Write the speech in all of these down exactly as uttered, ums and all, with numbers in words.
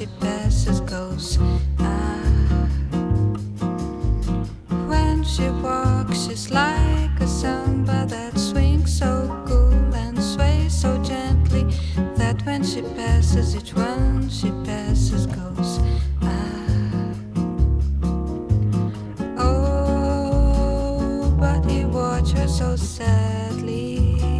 she passes goes. Ah. When she walks, she's like a samba that swings so cool and sways so gently that when she passes, each one she passes goes. Ah. Oh, but he watched her so sadly.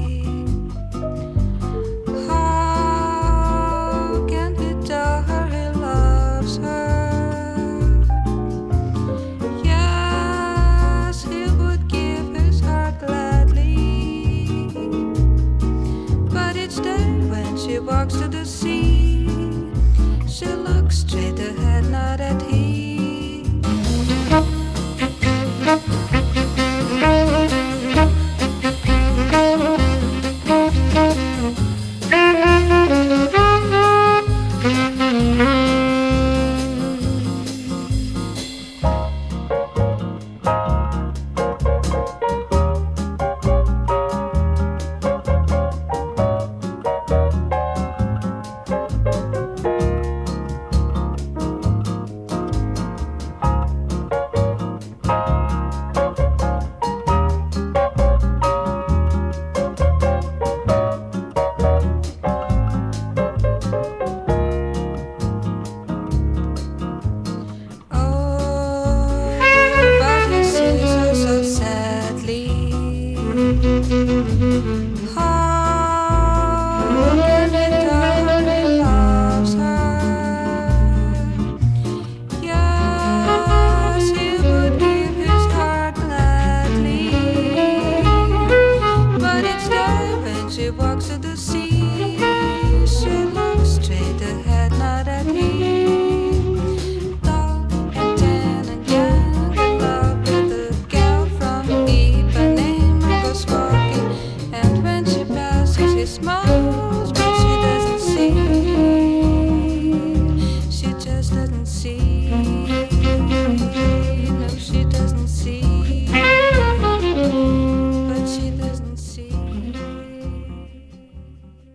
How can he tell her he loves her? Yes, he would give his heart gladly. But each day when she walks to the sea, she looks straight ahead, not at him.